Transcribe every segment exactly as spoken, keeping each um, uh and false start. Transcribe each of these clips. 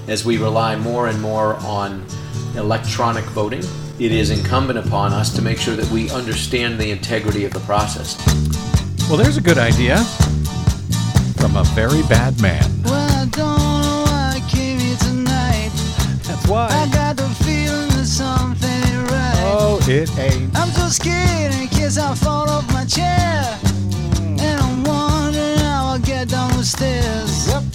as we rely more and more on electronic voting, it is incumbent upon us to make sure that we understand the integrity of the process. Well, there's a good idea from a very bad man. Well, I don't know why I came here tonight. That's why. I got the feeling that something ain't right. Oh, it ain't. I'm so scared in case I fall off my chair. And I'm wondering how I'll get down the stairs. Yep.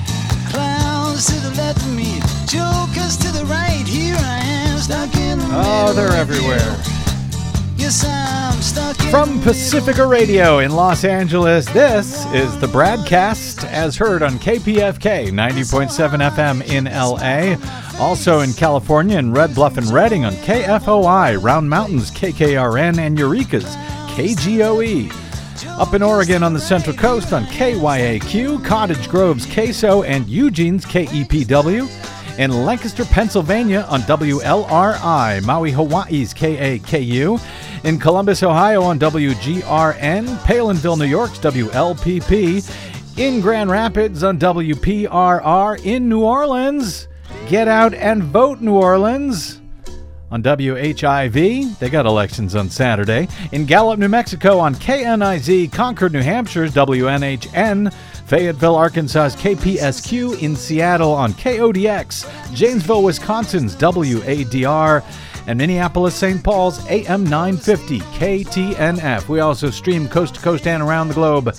Clowns to the left of me, jokers to the right. Here I am, stuck in the middle. Oh, they're everywhere. Yes, I'm stuck in From the Pacifica Radio in Los Angeles, this is the Bradcast, as heard on K P F K ninety point seven F M in L A. Also in California in Red Bluff and Redding on K F O I, Round Mountains K K R N, and Eureka's K G O E. Up in Oregon on the Central Coast on K Y A Q, Cottage Grove's K S O, and Eugene's K E P W. In Lancaster, Pennsylvania on W L R I, Maui, Hawaii's K A K U. In Columbus, Ohio on W G R N, Palinville, New York's W L P P. In Grand Rapids on W P R R. In New Orleans, get out and vote, New Orleans, on W H I V. They got elections on Saturday. In Gallup, New Mexico on K N I Z, Concord, New Hampshire's W N H N. Fayetteville, Arkansas's K P S Q. In Seattle on K O D X. Janesville, Wisconsin's W A D R. And Minneapolis, Saint Paul's A M nine fifty K T N F. We also stream coast to coast and around the globe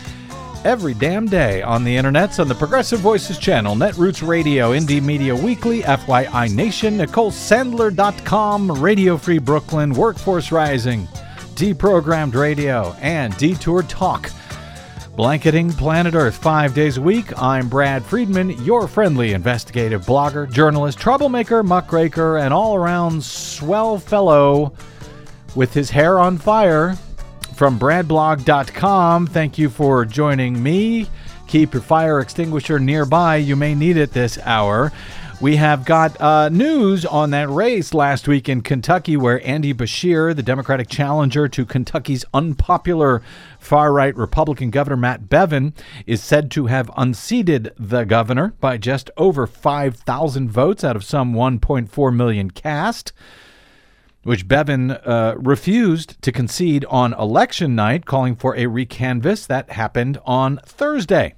every damn day on the internets on the Progressive Voices channel, Netroots Radio, Indie Media Weekly, F Y I Nation, Nicole Sandler dot com, Radio Free Brooklyn, Workforce Rising, Deprogrammed Radio, and Detour Talk. Blanketing planet Earth five days a week. I'm Brad Friedman, your friendly investigative blogger, journalist, troublemaker, muckraker, and all-around swell fellow with his hair on fire. From brad blog dot com, thank you for joining me. Keep your fire extinguisher nearby. You may need it this hour. We have got uh, news on that race last week in Kentucky where Andy Beshear, the Democratic challenger to Kentucky's unpopular far-right Republican Governor Matt Bevin, is said to have unseated the governor by just over five thousand votes out of some one point four million cast, which Bevin uh, refused to concede on election night, calling for a recanvass. That happened on Thursday.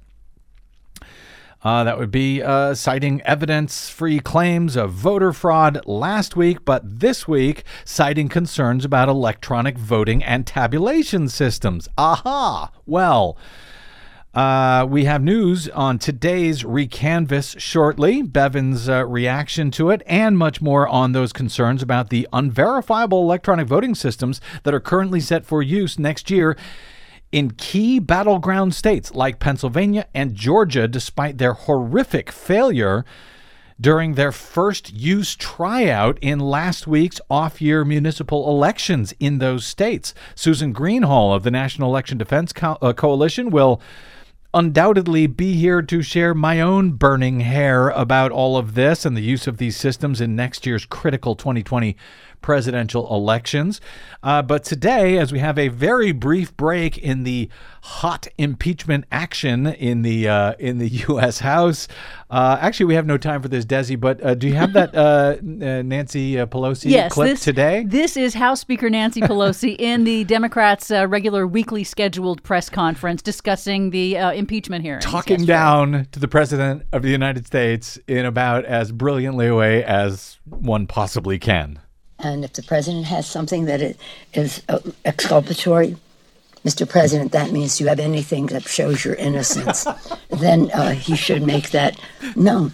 Uh, that would be uh, citing evidence-free claims of voter fraud last week, but this week citing concerns about electronic voting and tabulation systems. Aha! Well, uh, we have news on today's recanvass shortly, Bevin's uh, reaction to it, and much more on those concerns about the unverifiable electronic voting systems that are currently set for use next year in key battleground states like Pennsylvania and Georgia, despite their horrific failure during their first use tryout in last week's off-year municipal elections in those states. Susan Greenhall of the National Election Defense Co- uh, Coalition will undoubtedly be here to share my own burning hair about all of this and the use of these systems in next year's critical twenty twenty presidential elections. Uh, but today, as we have a very brief break in the hot impeachment action in the uh, in the U S House, uh, actually we have no time for this, Desi, but uh, do you have that uh, Nancy Pelosi yes, clip this, today? This is House Speaker Nancy Pelosi in the Democrats' uh, regular weekly scheduled press conference discussing the uh, impeachment hearings. Talking yesterday. down to the President of the United States in about as brilliantly a way as one possibly can. And if the president has something that is uh, exculpatory, Mister President, that means you have anything that shows your innocence, then uh, he should make that known.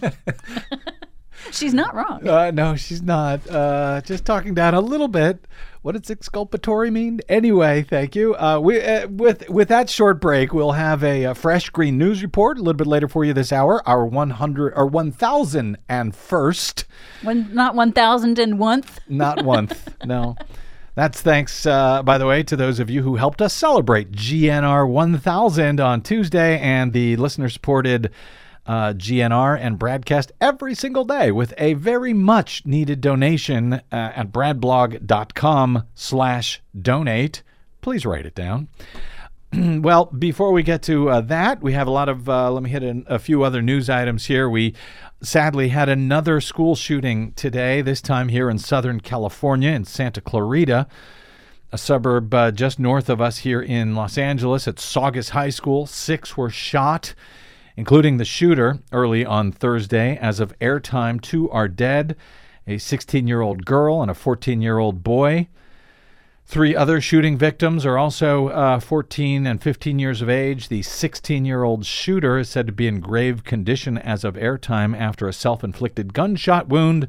She's not wrong. Uh, no, she's not. Uh, just talking down a little bit. What does exculpatory mean? Anyway, thank you. Uh, we uh, with with that short break, we'll have a, a fresh green news report a little bit later for you this hour. Our one hundred or one thousand and first. When not one thousand and one. Not one. No. That's thanks, uh, by the way, to those of you who helped us celebrate G N R one thousand on Tuesday and the listener-supported uh, G N R and Bradcast every single day with a very much needed donation uh, at brad blog dot com slash donate. Please write it down. Well, before we get to uh, that, we have a lot of, uh, let me hit an, a few other news items here. We sadly had another school shooting today, this time here in Southern California in Santa Clarita, a suburb uh, just north of us here in Los Angeles at Saugus High School. Six were shot, including the shooter, early on Thursday. As of airtime, two are dead, a sixteen-year-old girl and a fourteen-year-old boy. Three other shooting victims are also uh, fourteen and fifteen years of age. The sixteen-year-old shooter is said to be in grave condition as of airtime after a self-inflicted gunshot wound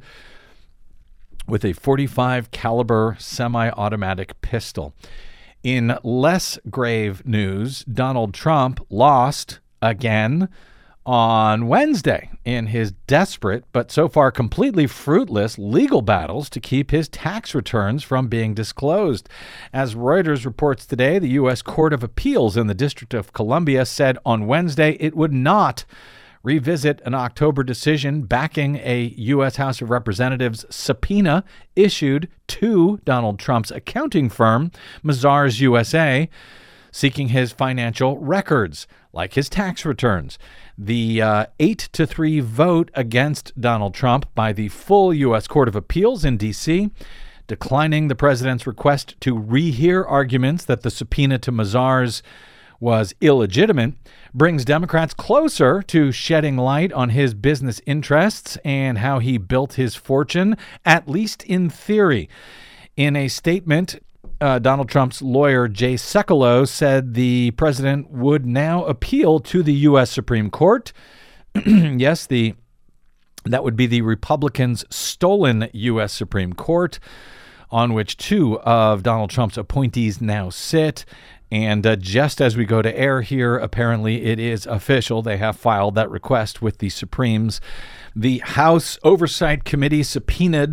with a forty-five caliber semi-automatic pistol. In less grave news, Donald Trump lost again on Wednesday in his desperate but so far completely fruitless legal battles to keep his tax returns from being disclosed. As Reuters reports today, the U S Court of Appeals in the District of Columbia said on Wednesday it would not revisit an October decision backing a U S House of Representatives subpoena issued to Donald Trump's accounting firm, Mazars U S A, seeking his financial records, like his tax returns. The uh, eight to three vote against Donald Trump by the full U S Court of Appeals in D C, declining the president's request to rehear arguments that the subpoena to Mazars was illegitimate, brings Democrats closer to shedding light on his business interests and how he built his fortune, at least in theory. In a statement, Uh, Donald Trump's lawyer, Jay Sekulow, said the president would now appeal to the U S Supreme Court. Yes, the that would be the Republicans' stolen U S Supreme Court, on which two of Donald Trump's appointees now sit. And uh, just as we go to air here, apparently it is official. They have filed that request with the Supremes. The House Oversight Committee subpoenaed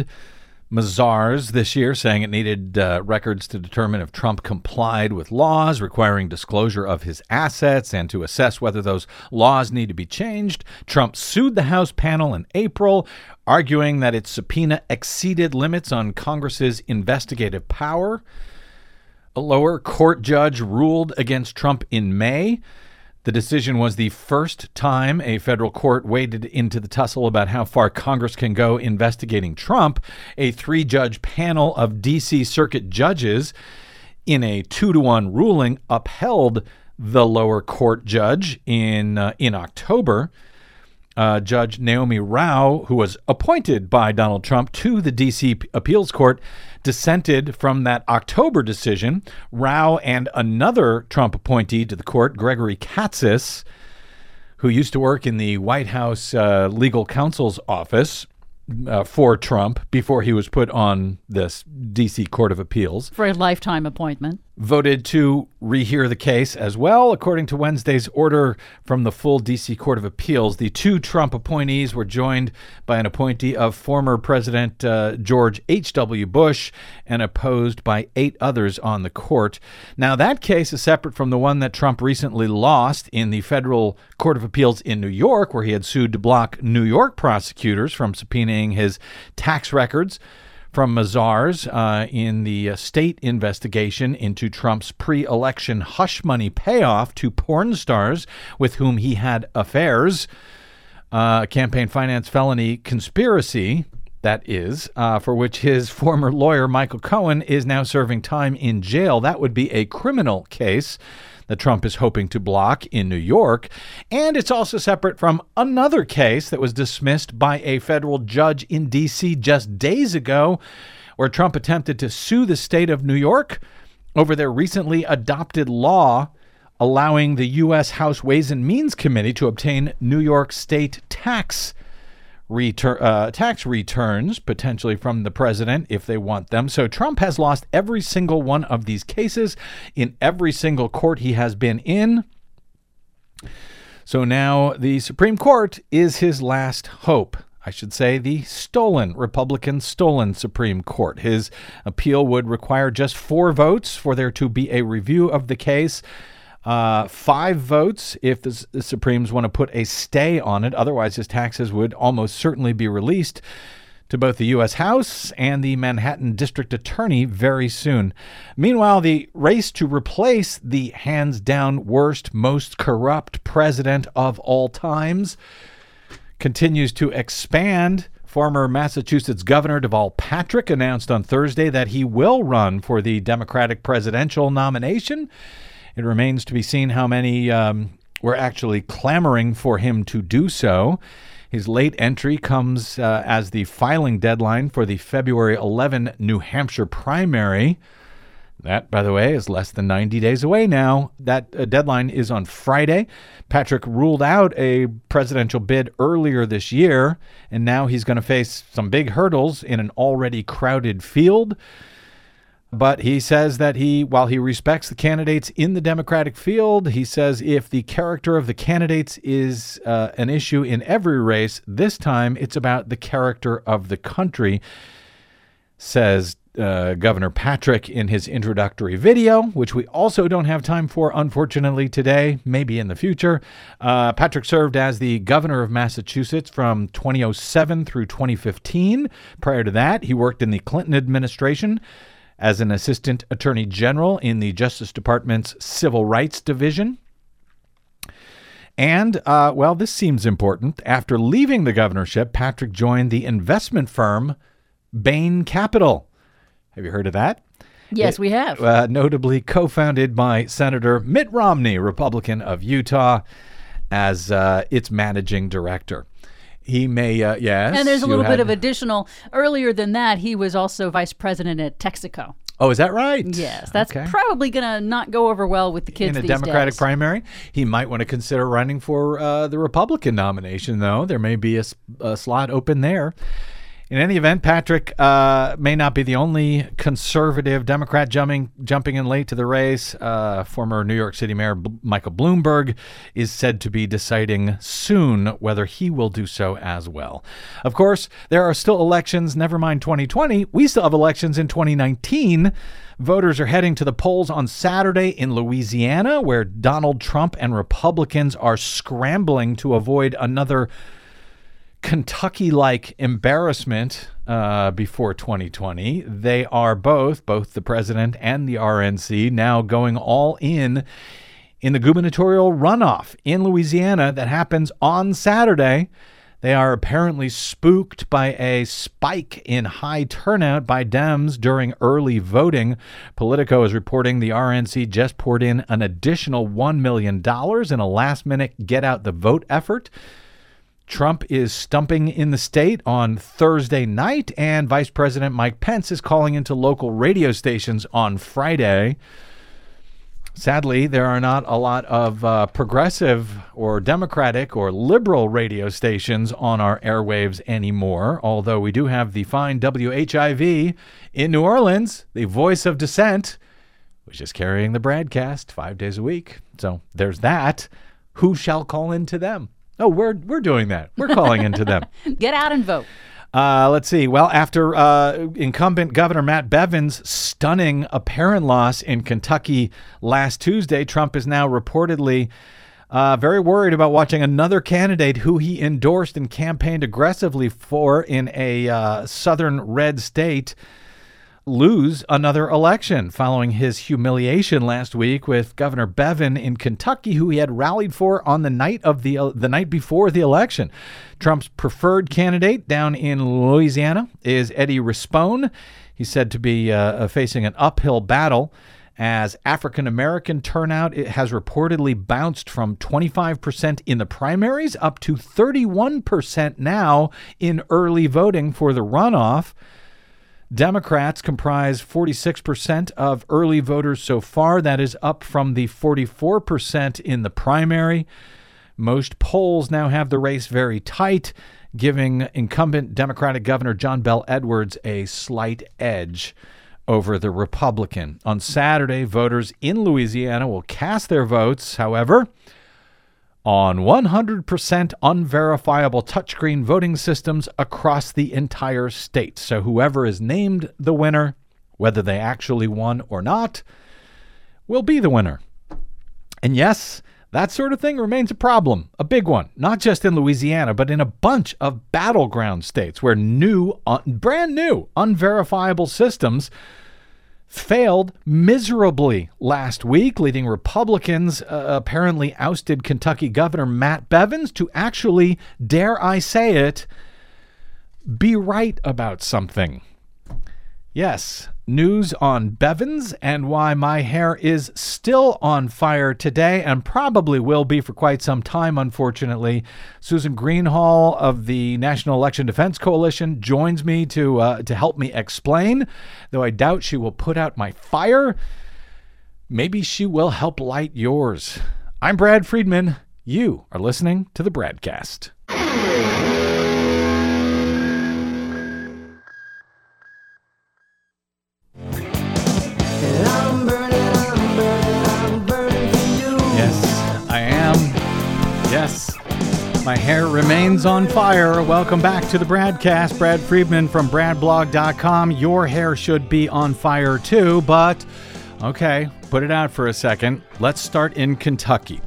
Mazars this year, saying it needed uh, records to determine if Trump complied with laws requiring disclosure of his assets and to assess whether those laws need to be changed. Trump sued the House panel in April, arguing that its subpoena exceeded limits on Congress's investigative power. A lower court judge ruled against Trump in May. The decision was the first time a federal court waded into the tussle about how far Congress can go investigating Trump. A three-judge panel of D C Circuit judges, in a two-to-one ruling, upheld the lower court judge in uh, in October. Uh, Judge Naomi Rao, who was appointed by Donald Trump to the D C Appeals Court, dissented from that October decision. Rao and another Trump appointee to the court, Gregory Katsas, who used to work in the White House uh, legal counsel's office uh, for Trump before he was put on this D C Court of Appeals. For a lifetime appointment. Voted to rehear the case as well. According to Wednesday's order from the full D C Court of Appeals, the two Trump appointees were joined by an appointee of former President uh, George H W. Bush and opposed by eight others on the court. Now, that case is separate from the one that Trump recently lost in the federal Court of Appeals in New York, where he had sued to block New York prosecutors from subpoenaing his tax records from Mazars uh, in the uh, state investigation into Trump's pre-election hush money payoff to porn stars with whom he had affairs, uh, campaign finance felony conspiracy, that is, uh, for which his former lawyer, Michael Cohen, is now serving time in jail. That would be a criminal case that Trump is hoping to block in New York. And it's also separate from another case that was dismissed by a federal judge in D C just days ago, where Trump attempted to sue the state of New York over their recently adopted law allowing the U S House Ways and Means Committee to obtain New York state tax Retur- uh, tax returns, potentially from the president, if they want them. So Trump has lost every single one of these cases in every single court he has been in. So now the Supreme Court is his last hope. I should say the stolen, Republican stolen Supreme Court. His appeal would require just four votes for there to be a review of the case. Uh, five votes if the, the Supremes want to put a stay on it. Otherwise, his taxes would almost certainly be released to both the U S House and the Manhattan District Attorney very soon. Meanwhile, the race to replace the hands-down worst, most corrupt president of all times continues to expand. Former Massachusetts Governor Deval Patrick announced on Thursday that he will run for the Democratic presidential nomination. It remains to be seen how many um, were actually clamoring for him to do so. His late entry comes uh, as the filing deadline for the February eleventh New Hampshire primary. That, by the way, is less than ninety days away now. That uh, deadline is on Friday. Patrick ruled out a presidential bid earlier this year, and now he's going to face some big hurdles in an already crowded field. But he says that he, while he respects the candidates in the Democratic field, he says if the character of the candidates is uh, an issue in every race, this time it's about the character of the country, says uh, Governor Patrick in his introductory video, which we also don't have time for, unfortunately, today, maybe in the future. Uh, Patrick served as the governor of Massachusetts from twenty oh seven through twenty fifteen. Prior to that, he worked in the Clinton administration as an assistant attorney general in the Justice Department's Civil Rights Division. And, uh, well, this seems important. After leaving the governorship, Patrick joined the investment firm Bain Capital. Have you heard of that? Yes, it, we have. Uh, notably co-founded by Senator Mitt Romney, Republican of Utah, as uh, its managing director. He may, uh, yes. And there's a little had... bit of additional. Earlier than that, he was also vice president at Texaco. Oh, is that right? Yes, that's okay. probably going to not go over well with the kids in a these Democratic days. primary. He might want to consider running for uh, the Republican nomination, though. There may be a, a slot open there. In any event, Patrick uh, may not be the only conservative Democrat jumping jumping in late to the race. Uh, former New York City Mayor B- Michael Bloomberg is said to be deciding soon whether he will do so as well. Of course, there are still elections, never mind twenty twenty. We still have elections in twenty nineteen. Voters are heading to the polls on Saturday in Louisiana, where Donald Trump and Republicans are scrambling to avoid another Kentucky-like embarrassment uh, before twenty twenty. They are both, both the president and the R N C, now going all in in the gubernatorial runoff in Louisiana that happens on Saturday. They are apparently spooked by a spike in high turnout by Dems during early voting. Politico is reporting the R N C just poured in an additional one million dollars in a last-minute get-out-the-vote effort. Trump is stumping in the state on Thursday night, and Vice President Mike Pence is calling into local radio stations on Friday. Sadly, there are not a lot of uh, progressive or Democratic or liberal radio stations on our airwaves anymore, although we do have the fine W H I V in New Orleans, the voice of dissent, which is carrying the broadcast five days a week. So there's that. Who shall call into them? Oh, we're we're doing that. We're calling into them. Get out and vote. Uh, let's see. Well, after uh, incumbent Governor Matt Bevin's stunning apparent loss in Kentucky last Tuesday, Trump is now reportedly uh, very worried about watching another candidate who he endorsed and campaigned aggressively for in a uh, southern red state lose another election following his humiliation last week with Governor Bevin in Kentucky, who he had rallied for on the night of the uh, the night before the election. Trump's preferred candidate down in Louisiana is Eddie Rispone. He's said to be uh, facing an uphill battle as African-American turnout it has reportedly bounced from twenty-five percent in the primaries up to thirty-one percent now in early voting for the runoff. Democrats comprise forty-six percent of early voters so far. That is up from the forty-four percent in the primary. Most polls now have the race very tight, giving incumbent Democratic Governor John Bel Edwards a slight edge over the Republican. On Saturday, voters in Louisiana will cast their votes, however, on one hundred percent unverifiable touchscreen voting systems across the entire state. So whoever is named the winner, whether they actually won or not, will be the winner. And yes, That sort of thing remains a problem, a big one, not just in Louisiana, but in a bunch of battleground states where new, uh, brand new, unverifiable systems failed miserably last week, leading Republicans uh, apparently ousted Kentucky Governor Matt Bevins to actually, dare I say it, be right about something. Yes, news on Bevins and why my hair is still on fire today and probably will be for quite some time, unfortunately. Susan Greenhalgh of the National Election Defense Coalition joins me to uh, to help me explain, though I doubt she will put out my fire. Maybe she will help light yours. I'm Brad Friedman. You are listening to the Bradcast. Yes, my hair remains on fire. Welcome back to the Bradcast. Brad Friedman from brad blog dot com. Your hair should be on fire too, but okay, put it out for a second. Let's start in Kentucky.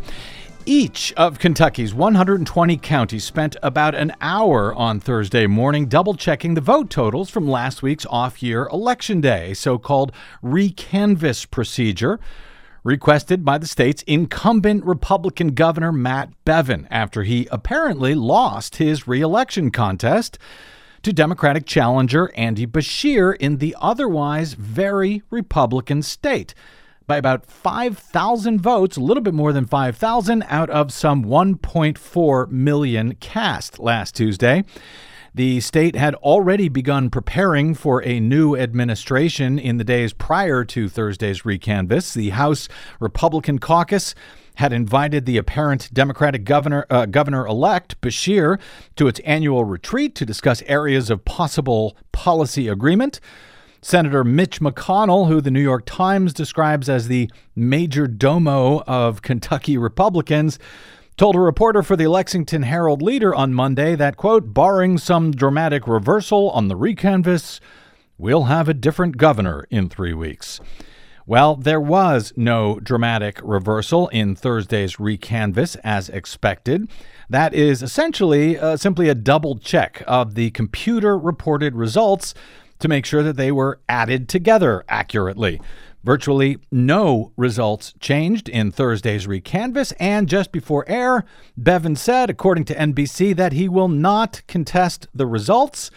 Each of Kentucky's one hundred twenty counties spent about an hour on Thursday morning double-checking the vote totals from last week's off-year election day, a so-called recanvass procedure requested by the state's incumbent Republican Governor Matt Bevin after he apparently lost his re-election contest to Democratic challenger Andy Beshear in the otherwise very Republican state by about five thousand votes, a little bit more than five thousand, out of some one point four million cast last Tuesday. The state had already begun preparing for a new administration in the days prior to Thursday's recanvass. The House Republican caucus had invited the apparent Democratic governor, uh, governor-elect Beshear to its annual retreat to discuss areas of possible policy agreement. Senator Mitch McConnell, who the New York Times describes as the major domo of Kentucky Republicans, told a reporter for the Lexington Herald Leader on Monday that, quote, barring some dramatic reversal on the recanvass, we'll have a different governor in three weeks. Well, there was no dramatic reversal in Thursday's recanvass as expected. That is essentially uh, simply a double check of the computer-reported results to make sure that they were added together accurately. Virtually no results changed in Thursday's recanvass, and just before air, Bevin said, according to N B C, that he will not contest the results.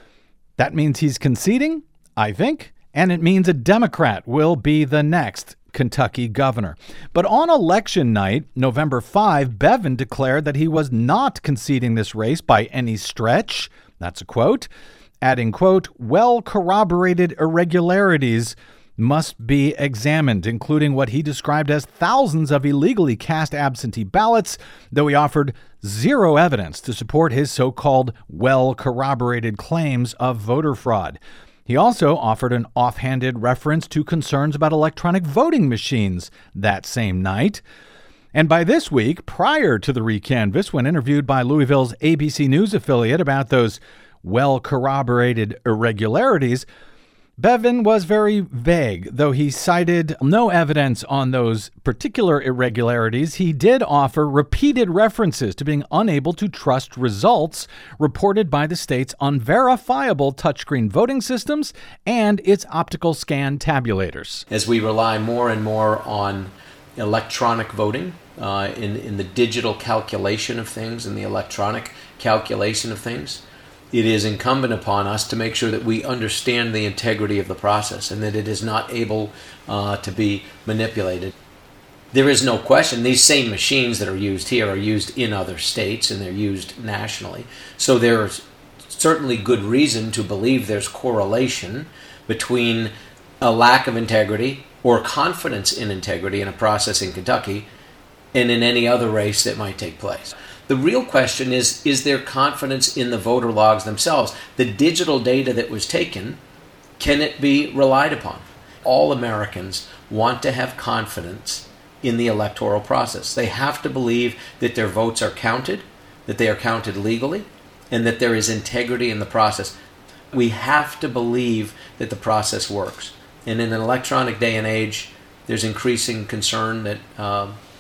That means he's conceding, I think, and it means a Democrat will be the next Kentucky governor. But on election night, November fifth, Bevin declared that he was not conceding this race by any stretch. That's a quote. Adding, quote, well-corroborated irregularities must be examined, including what he described as thousands of illegally cast absentee ballots, though he offered zero evidence to support his so-called well-corroborated claims of voter fraud. He also offered an offhanded reference to concerns about electronic voting machines that same night. And by this week, prior to the recanvass, when interviewed by Louisville's A B C News affiliate about those well-corroborated irregularities, Bevin was very vague. Though he cited no evidence on those particular irregularities, he did offer repeated references to being unable to trust results reported by the state's unverifiable touchscreen voting systems and its optical scan tabulators. As we rely more and more on electronic voting, uh, in, in the digital calculation of things and the electronic calculation of things, it is incumbent upon us to make sure that we understand the integrity of the process and that it is not able uh, to be manipulated. There is no question these same machines that are used here are used in other states and they're used nationally. So there's certainly good reason to believe there's correlation between a lack of integrity or confidence in integrity in a process in Kentucky and in any other race that might take place. The real question is, is there confidence in the voter logs themselves? The digital data that was taken, can it be relied upon? All Americans want to have confidence in the electoral process. They have to believe that their votes are counted, that they are counted legally, and that there is integrity in the process. We have to believe that the process works. And in an electronic day and age, there's increasing concern that uh,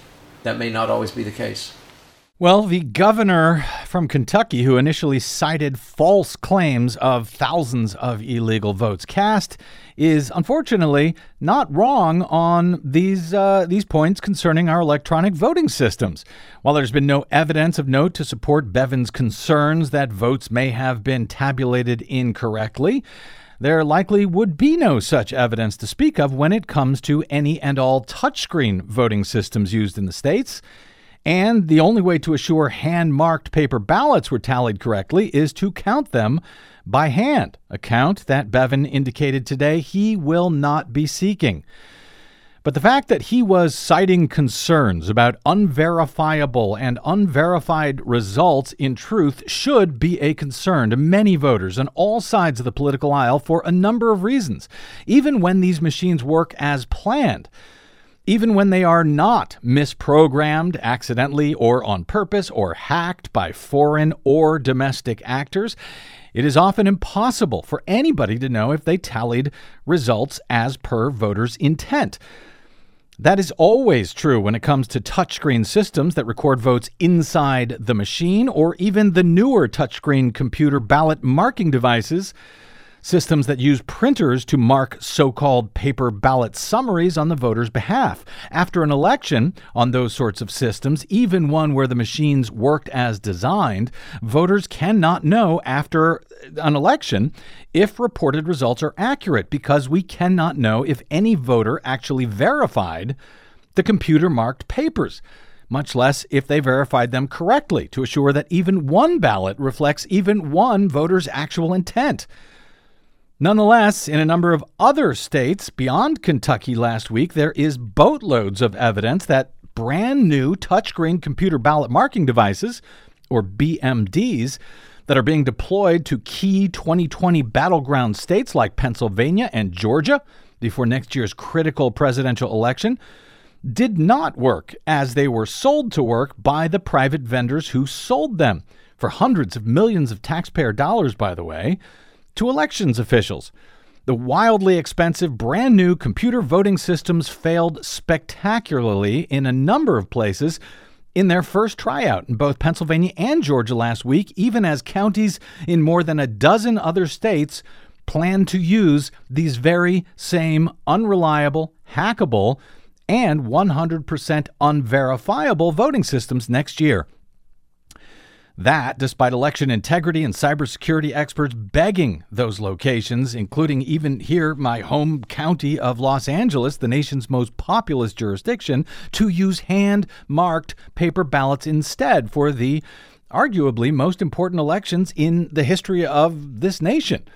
that may not always be the case. Well, the governor from Kentucky, who initially cited false claims of thousands of illegal votes cast, is unfortunately not wrong on these uh, these points concerning our electronic voting systems. While there's been no evidence of note to support Bevin's concerns that votes may have been tabulated incorrectly, there likely would be no such evidence to speak of when it comes to any and all touchscreen voting systems used in the states. And the only way to assure hand-marked paper ballots were tallied correctly is to count them by hand, a count that Bevin indicated today he will not be seeking. But the fact that he was citing concerns about unverifiable and unverified results in truth should be a concern to many voters on all sides of the political aisle for a number of reasons, even when these machines work as planned. Even when they are not misprogrammed accidentally or on purpose or hacked by foreign or domestic actors, it is often impossible for anybody to know if they tallied results as per voters' intent. That is always true when it comes to touchscreen systems that record votes inside the machine, or even the newer touchscreen computer ballot marking devices, systems that use printers to mark so-called paper ballot summaries on the voter's behalf. After an election on those sorts of systems, even one where the machines worked as designed, voters cannot know after an election if reported results are accurate, because we cannot know if any voter actually verified the computer-marked papers, much less if they verified them correctly to assure that even one ballot reflects even one voter's actual intent. Nonetheless, in a number of other states beyond Kentucky last week, there is boatloads of evidence that brand new touchscreen computer ballot marking devices, or B M Ds, that are being deployed to key twenty twenty battleground states like Pennsylvania and Georgia before next year's critical presidential election, did not work as they were sold to work by the private vendors who sold them, for hundreds of millions of taxpayer dollars, by the way, to elections officials. The wildly expensive brand new computer voting systems failed spectacularly in a number of places in their first tryout in both Pennsylvania and Georgia last week, even as counties in more than a dozen other states plan to use these very same unreliable, hackable, and one hundred percent unverifiable voting systems next year. That, despite election integrity and cybersecurity experts begging those locations, including even here, my home county of Los Angeles, the nation's most populous jurisdiction, to use hand-marked paper ballots instead for the arguably most important elections in the history of this nation.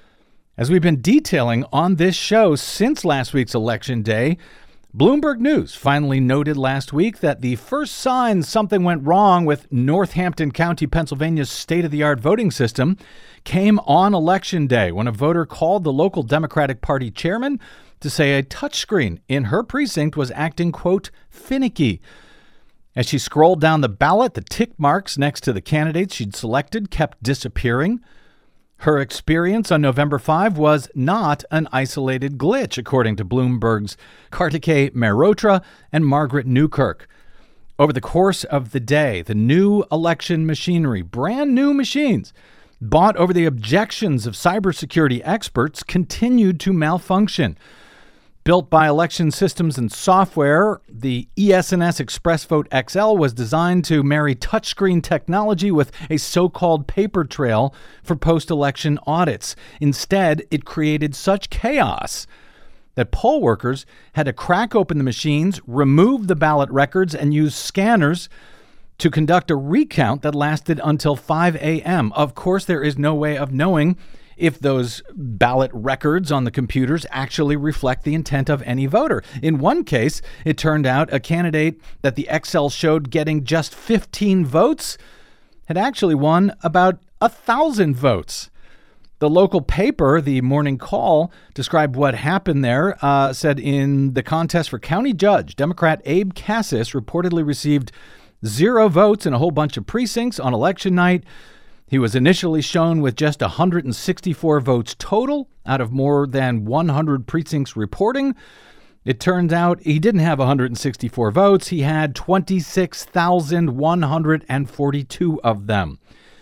As we've been detailing on this show since last week's election day, Bloomberg News finally noted last week that the first sign something went wrong with Northampton County, Pennsylvania's state-of-the-art voting system came on Election Day when a voter called the local Democratic Party chairman to say a touchscreen in her precinct was acting, quote, finicky. As she scrolled down the ballot, the tick marks next to the candidates she'd selected kept disappearing. Her experience on November fifth was not an isolated glitch, according to Bloomberg's Kartikeya Mehrotra and Margaret Newkirk. Over the course of the day, the new election machinery, brand new machines, bought over the objections of cybersecurity experts, continued to malfunction. Built by Election Systems and Software, the E S N S ExpressVote X L was designed to marry touchscreen technology with a so-called paper trail for post-election audits. Instead, it created such chaos that poll workers had to crack open the machines, remove the ballot records, and use scanners to conduct a recount that lasted until five a.m. Of course, there is no way of knowing if those ballot records on the computers actually reflect the intent of any voter. In one case, it turned out a candidate that the X L showed getting just fifteen votes had actually won about a thousand votes. The local paper, the Morning Call, described what happened there, uh, said in the contest for county judge, Democrat Abe Cassis reportedly received zero votes in a whole bunch of precincts on election night. He was initially shown with just one hundred sixty-four votes total out of more than one hundred precincts reporting. It turns out he didn't have one hundred sixty-four votes. He had twenty-six thousand one hundred forty-two of them.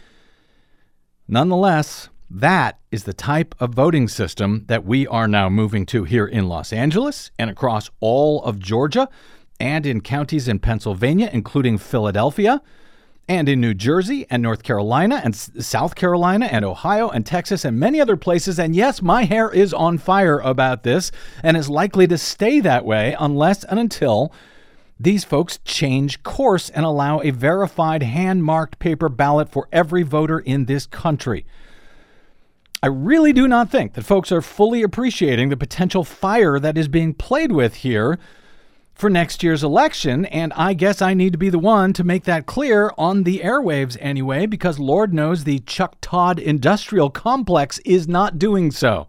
Nonetheless, that is the type of voting system that we are now moving to here in Los Angeles and across all of Georgia and in counties in Pennsylvania, including Philadelphia, and in New Jersey and North Carolina and S- South Carolina and Ohio and Texas and many other places. And yes, my hair is on fire about this and is likely to stay that way unless and until these folks change course and allow a verified hand-marked paper ballot for every voter in this country. I really do not think that folks are fully appreciating the potential fire that is being played with here for next year's election, and I guess I need to be the one to make that clear on the airwaves anyway, because Lord knows the Chuck Todd industrial complex is not doing so.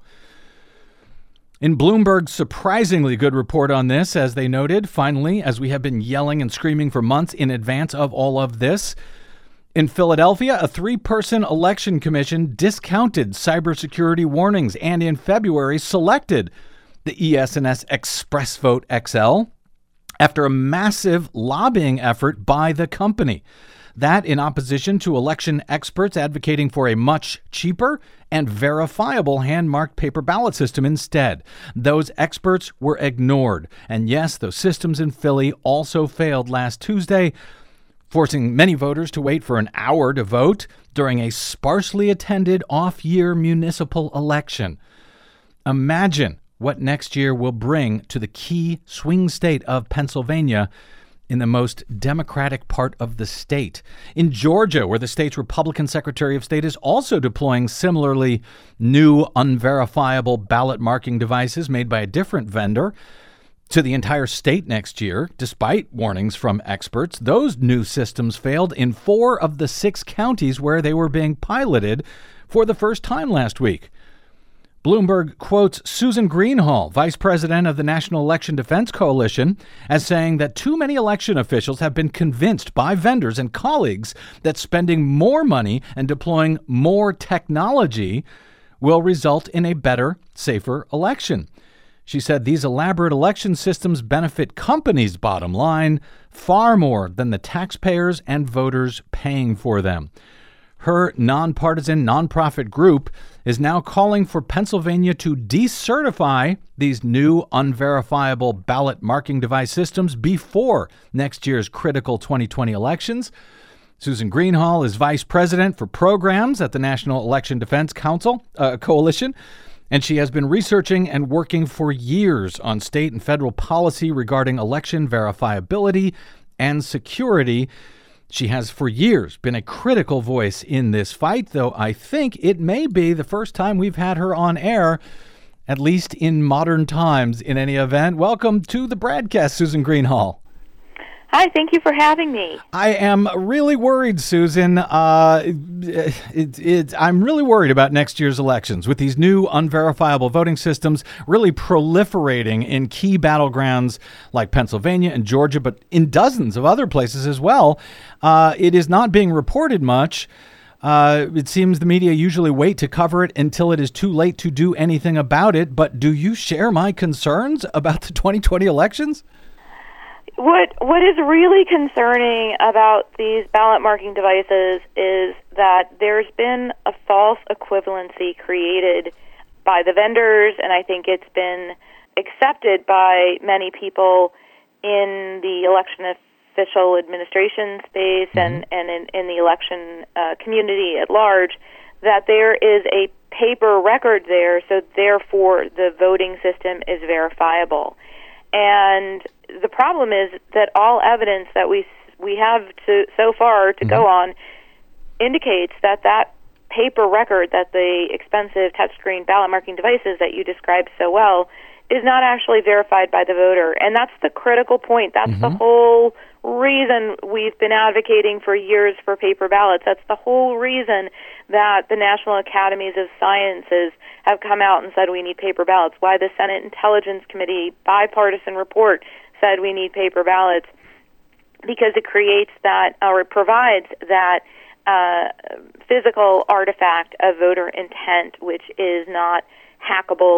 In Bloomberg's surprisingly good report on this, as they noted, finally, as we have been yelling and screaming for months in advance of all of this, in Philadelphia, a three-person election commission discounted cybersecurity warnings and in February selected the E S N S Express Vote X L after a massive lobbying effort by the company. That in opposition to election experts advocating for a much cheaper and verifiable hand-marked paper ballot system instead. Those experts were ignored. And yes, those systems in Philly also failed last Tuesday, forcing many voters to wait for an hour to vote during a sparsely attended off-year municipal election. Imagine what next year will bring to the key swing state of Pennsylvania in the most democratic part of the state. In Georgia, where the state's Republican Secretary of State is also deploying similarly new unverifiable ballot marking devices made by a different vendor to the entire state next year, despite warnings from experts, those new systems failed in four of the six counties where they were being piloted for the first time last week. Bloomberg quotes Susan Greenhalgh, vice president of the National Election Defense Coalition, as saying that too many election officials have been convinced by vendors and colleagues that spending more money and deploying more technology will result in a better, safer election. She said these elaborate election systems benefit companies' bottom line far more than the taxpayers and voters paying for them. Her nonpartisan nonprofit group is now calling for Pennsylvania to decertify these new unverifiable ballot marking device systems before next year's critical twenty twenty elections. Susan Greenhalgh is vice president for programs at the National Election Defense Council uh, Coalition, and she has been researching and working for years on state and federal policy regarding election verifiability and security. She has for years been a critical voice in this fight, though I think it may be the first time we've had her on air, at least in modern times in any event. Welcome to the BradCast, Susan Greenhalgh. Hi, thank you for having me. I am really worried, Susan. Uh, it, it, I'm really worried about next year's elections with these new unverifiable voting systems really proliferating in key battlegrounds like Pennsylvania and Georgia, but in dozens of other places as well. Uh, it is not being reported much. Uh, it seems the media usually wait to cover it until it is too late to do anything about it. But do you share my concerns about the twenty twenty elections? What What is really concerning about these ballot marking devices is that there's been a false equivalency created by the vendors, and I think it's been accepted by many people in the election official administration space mm-hmm. and, and in, in the election uh, community at large, that there is a paper record there, so therefore the voting system is verifiable. And the problem is that all evidence that we we have to so far to mm-hmm. go on indicates that that paper record, that the expensive touchscreen ballot marking devices that you described so well, is not actually verified by the voter. And that's the critical point. That's mm-hmm. the whole reason we've been advocating for years for paper ballots. That's the whole reason that the National Academies of Sciences have come out and said we need paper ballots, why the Senate Intelligence Committee bipartisan report said we need paper ballots, because it creates that, or it provides that uh, physical artifact of voter intent, which is not hackable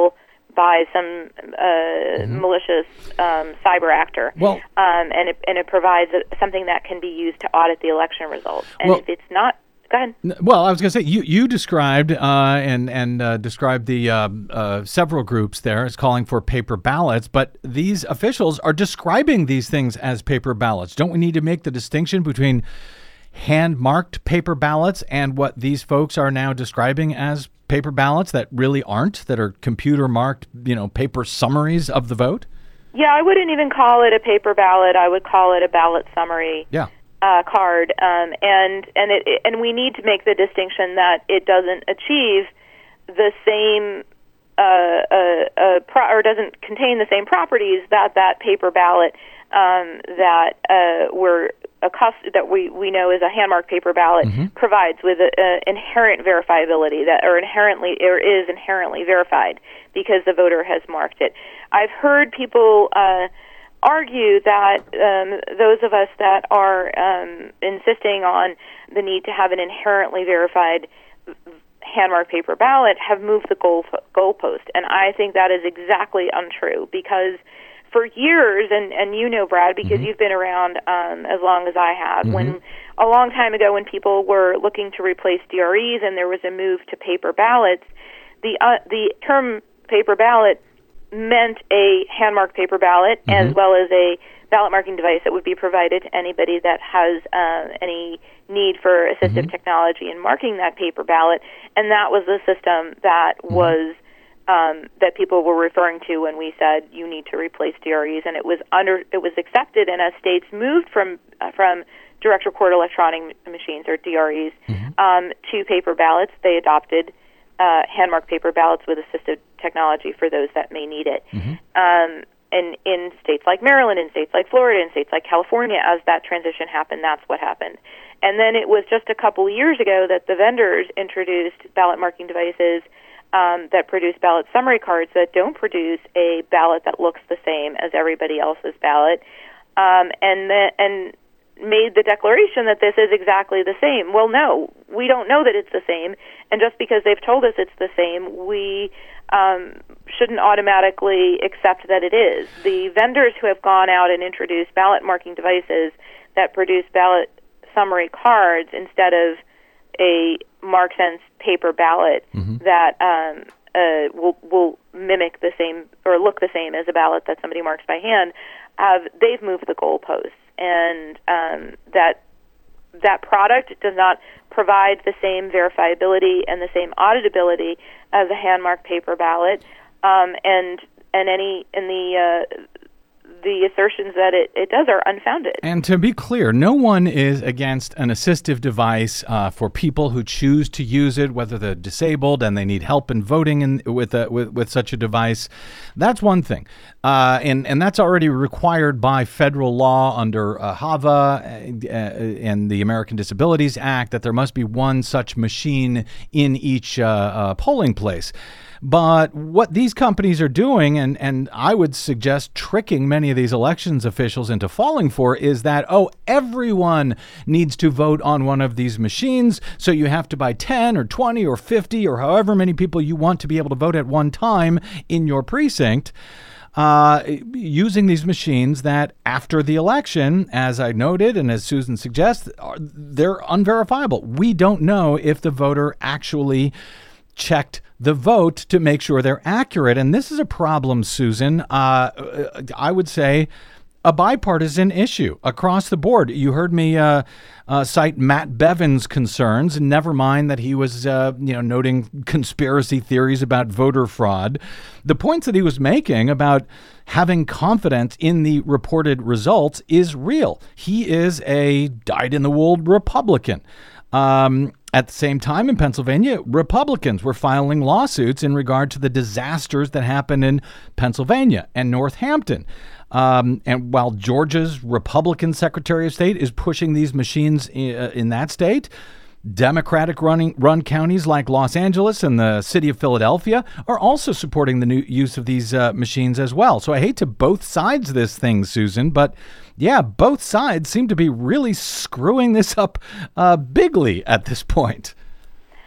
by some uh, mm-hmm. malicious um, cyber actor. Well, um, and it and it provides a, something that can be used to audit the election results. And well, if it's not, go ahead. Well, I was going to say you you described uh, and and uh, described the uh, uh, several groups there as calling for paper ballots, but these officials are describing these things as paper ballots. Don't we need to make the distinction between hand-marked paper ballots and what these folks are now describing as paper ballots that really aren't, that are computer-marked, you know, paper summaries of the vote? Yeah, I wouldn't even call it a paper ballot. I would call it a ballot summary yeah. uh, card. Um, and and it, and we need to make the distinction that it doesn't achieve the same uh, uh, uh, pro- or doesn't contain the same properties that that paper ballot um, that uh, we're accustomed, that we, we know is a hand-marked paper ballot mm-hmm. provides with a, a inherent verifiability that or inherently or is inherently verified because the voter has marked it. I've heard people uh, argue that um, those of us that are um, insisting on the need to have an inherently verified hand-marked paper ballot have moved the goal goalpost, and I think that is exactly untrue because for years, and, and you know, Brad, because mm-hmm. you've been around um, as long as I have, mm-hmm. when a long time ago when people were looking to replace D R Es and there was a move to paper ballots, the uh, the term paper ballot meant a hand-marked paper ballot mm-hmm. as well as a ballot marking device that would be provided to anybody that has uh, any need for assistive mm-hmm. technology in marking that paper ballot, and that was the system that mm-hmm. was Um, that people were referring to when we said you need to replace D R Es, and it was under it was accepted. And as states moved from uh, from direct record electronic machines or D R Es mm-hmm. um, to paper ballots, they adopted uh, hand-marked paper ballots with assistive technology for those that may need it. Mm-hmm. Um, and in states like Maryland, in states like Florida, in states like California, as that transition happened, that's what happened. And then it was just a couple years ago that the vendors introduced ballot marking devices Um, that produce ballot summary cards that don't produce a ballot that looks the same as everybody else's ballot, um, and the, and made the declaration that this is exactly the same. Well, no, we don't know that it's the same, and just because they've told us it's the same, we um, shouldn't automatically accept that it is. The vendors who have gone out and introduced ballot marking devices that produce ballot summary cards instead of a MarkSense paper ballot mm-hmm. that um, uh, will will mimic the same or look the same as a ballot that somebody marks by hand. Have they've moved the goalposts, and um, that that product does not provide the same verifiability and the same auditability as a hand marked paper ballot, um, and and any in the uh, the assertions that it, it does are unfounded. And to be clear, no one is against an assistive device uh, for people who choose to use it, whether they're disabled and they need help in voting in, with, a, with with such a device. That's one thing. Uh, and, and that's already required by federal law under uh, HAVA uh, and the American Disabilities Act that there must be one such machine in each uh, uh, polling place. But what these companies are doing, and, and I would suggest tricking many of these elections officials into falling for, is that, oh, everyone needs to vote on one of these machines, so you have to buy ten or twenty or fifty or however many people you want to be able to vote at one time in your precinct. Uh, using these machines that after the election, as I noted and as Susan suggests, are, they're unverifiable. We don't know if the voter actually checked the vote to make sure they're accurate. And this is a problem, Susan. Uh, I would say a bipartisan issue across the board. You heard me uh, uh, cite Matt Bevin's concerns, and never mind that he was, uh, you know, noting conspiracy theories about voter fraud. The points that he was making about having confidence in the reported results is real. He is a dyed-in-the-wool Republican. Um, At the same time, in Pennsylvania, Republicans were filing lawsuits in regard to the disasters that happened in Pennsylvania and Northampton. Um, and while Georgia's Republican Secretary of State is pushing these machines in, uh, in that state, Democratic running run counties like Los Angeles and the city of Philadelphia are also supporting the new use of these uh, machines as well. So I hate to both sides this thing, Susan, but yeah, both sides seem to be really screwing this up uh, bigly at this point.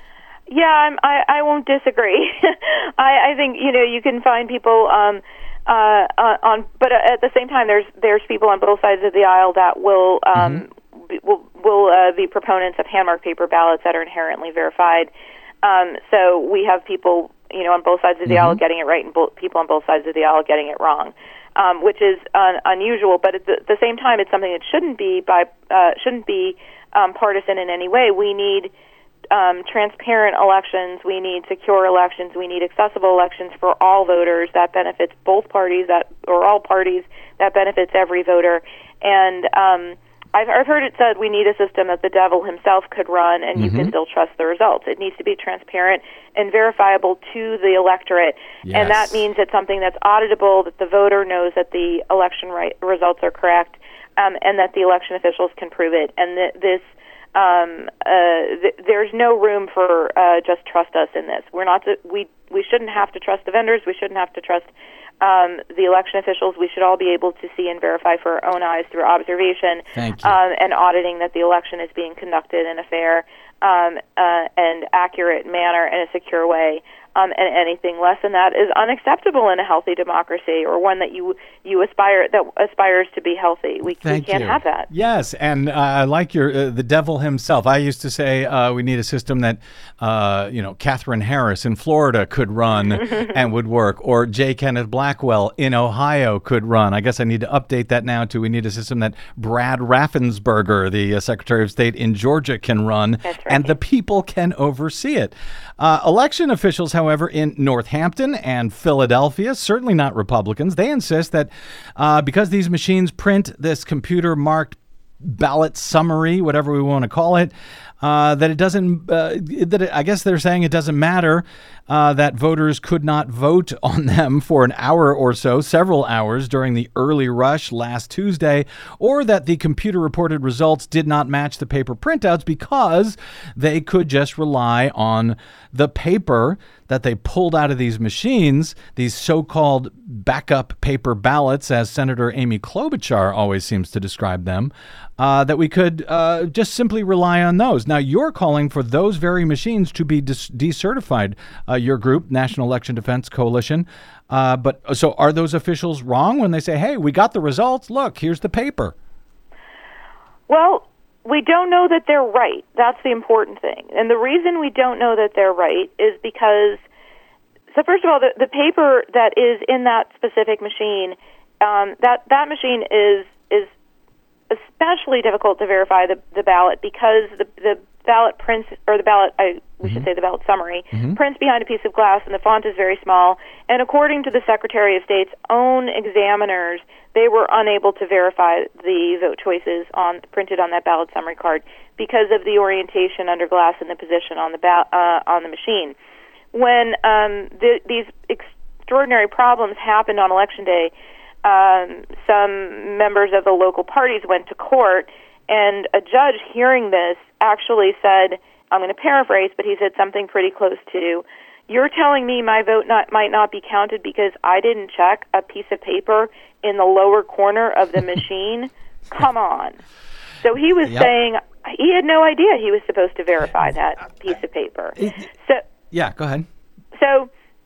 Yeah, I'm, I I won't disagree. I, I think you know you can find people um, uh, on, but at the same time, there's there's people on both sides of the aisle that will um, mm-hmm. be, will will uh, be proponents of hand-marked paper ballots that are inherently verified. Um, so we have people you know on both sides of the mm-hmm. aisle getting it right, and bo- people on both sides of the aisle getting it wrong, um, which is un- unusual. But at the, the same time, it's something that shouldn't be by uh, shouldn't be um, partisan in any way. We need Um, transparent elections, we need secure elections, we need accessible elections for all voters that benefits both parties, that or all parties, that benefits every voter. And um, I've, I've heard it said we need a system that the devil himself could run and mm-hmm. you can still trust the results. It needs to be transparent and verifiable to the electorate. Yes. And that means it's something that's auditable, that the voter knows that the election right, results are correct, um, and that the election officials can prove it. And th- this Um, uh, th- there's no room for uh, just trust us in this. We're not. To, we we shouldn't have to trust the vendors. We shouldn't have to trust um, the election officials. We should all be able to see and verify for our own eyes through observation um, and auditing that the election is being conducted in a fair um, uh, and accurate manner in a secure way. Um, and anything less than that is unacceptable in a healthy democracy, or one that you you aspire that aspires to be healthy. We, we can't you. have that. Yes, and uh, I like your uh, the devil himself. I used to say uh, we need a system that uh, you know Catherine Harris in Florida could run and would work, or J. Kenneth Blackwell in Ohio could run. I guess I need to update that now to we need a system that Brad Raffensperger, the uh, Secretary of State in Georgia, can run, That's right. and the people can oversee it. Uh, election officials, however, in Northampton and Philadelphia, certainly not Republicans, they insist that uh, because these machines print this computer-marked ballot summary, whatever we want to call it, uh, that it doesn't, uh, that it, I guess they're saying it doesn't matter uh, that voters could not vote on them for an hour or so, several hours during the early rush last Tuesday, or that the computer-reported results did not match the paper printouts because they could just rely on the paper that they pulled out of these machines, these so-called backup paper ballots, as Senator Amy Klobuchar always seems to describe them, uh, that we could uh, just simply rely on those. Now, you're calling for those very machines to be dis- decertified, uh, your group, National Election Defense Coalition. Uh, but so are those officials wrong when they say, hey, we got the results, look, here's the paper? Well, we don't know that they're right. That's the important thing. And the reason we don't know that they're right is because, so first of all, the, the paper that is in that specific machine, um, that, that machine is is especially difficult to verify the, the ballot because the, the ballot prints, or the ballot, I, we mm-hmm. should say the ballot summary, mm-hmm. prints behind a piece of glass and the font is very small. And according to the Secretary of State's own examiners, they were unable to verify the vote choices on printed on that ballot summary card because of the orientation under glass and the position on the ba- uh, on the machine. When um, the, these extraordinary problems happened on Election Day, um, some members of the local parties went to court, and a judge hearing this actually said, I'm going to paraphrase, but he said something pretty close to, you're telling me my vote not, might not be counted because I didn't check a piece of paper in the lower corner of the machine? Come on. So he was yep. saying he had no idea he was supposed to verify that piece of paper. So yeah, go ahead. So,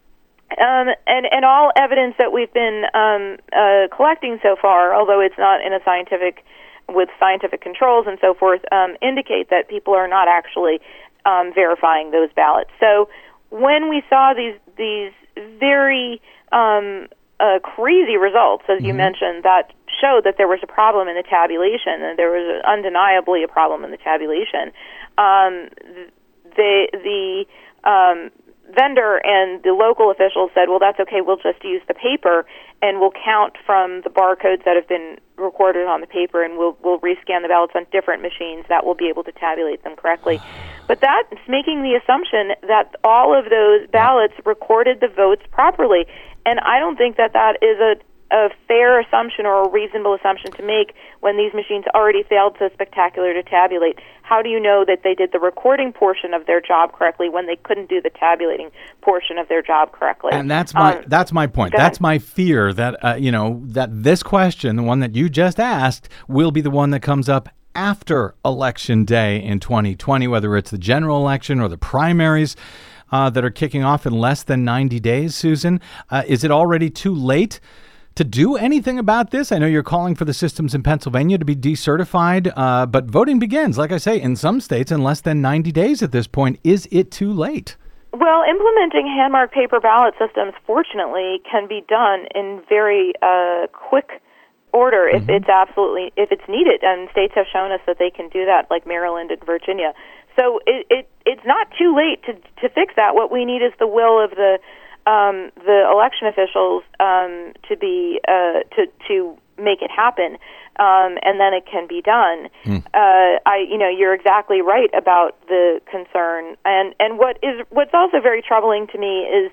um, and, and all evidence that we've been um, uh, collecting so far, although it's not in a scientific, with scientific controls and so forth, um, indicate that people are not actually um, verifying those ballots. So when we saw these these very um, uh, crazy results, as mm-hmm. you mentioned, that showed that there was a problem in the tabulation, and there was undeniably a problem in the tabulation. Um, the the um, vendor and the local officials said, well, that's okay, we'll just use the paper, and we'll count from the barcodes that have been recorded on the paper, and we'll we'll rescan the ballots on different machines that will be able to tabulate them correctly. But that's making the assumption that all of those ballots recorded the votes properly, and I don't think that that is a a fair assumption or a reasonable assumption to make when these machines already failed so spectacular to tabulate. How do you know that they did the recording portion of their job correctly when they couldn't do the tabulating portion of their job correctly? And that's my um, that's my point. That's ahead. my fear that uh, you know that this question, the one that you just asked, will be the one that comes up after Election Day in twenty twenty, whether it's the general election or the primaries uh, that are kicking off in less than ninety days, Susan. Uh, is it already too late to do anything about this? I know you're calling for the systems in Pennsylvania to be decertified, uh, but voting begins, like I say, in some states in less than ninety days at this point. Is it too late? Well, implementing hand-marked paper ballot systems, fortunately, can be done in very uh, quick order if mm-hmm. it's absolutely if it's needed, and states have shown us that they can do that, like Maryland and Virginia. So it, it it's not too late to to fix that. What we need is the will of the um, the election officials um, to be uh, to to make it happen. Um, and then it can be done. Mm. Uh, I, you know, you're exactly right about the concern, and and what is what's also very troubling to me is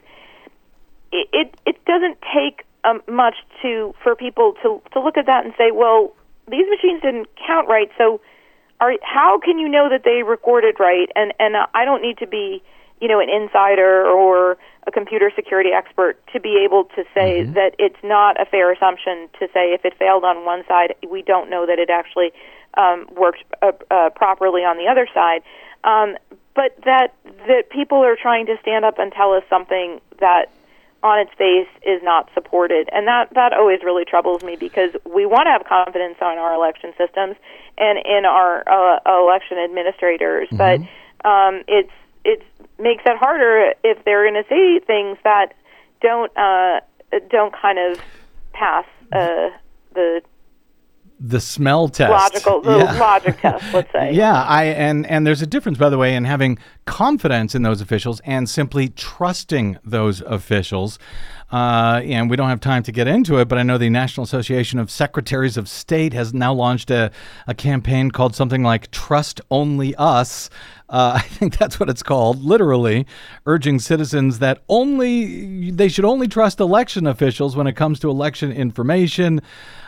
it it, it doesn't take um, much to for people to to look at that and say, well, these machines didn't count right, so are how can you know that they recorded right? And and I don't need to be, you know, an insider or a computer security expert to be able to say mm-hmm. that it's not a fair assumption to say if it failed on one side, we don't know that it actually um, worked uh, uh, properly on the other side. Um, but that that people are trying to stand up and tell us something that on its face is not supported. And that, that always really troubles me, because we want to have confidence in our election systems and in our uh, election administrators, mm-hmm. but um, it's it makes it harder if they're going to say things that don't uh, don't kind of pass uh, the the smell test, logical the yeah. logic test, let's say. Yeah, I and and there's a difference, by the way, in having confidence in those officials and simply trusting those officials. Uh, and we don't have time to get into it, but I know the National Association of Secretaries of State has now launched a, a campaign called something like Trust Only Us. Uh, I think that's what it's called, literally, urging citizens that only they should only trust election officials when it comes to election information.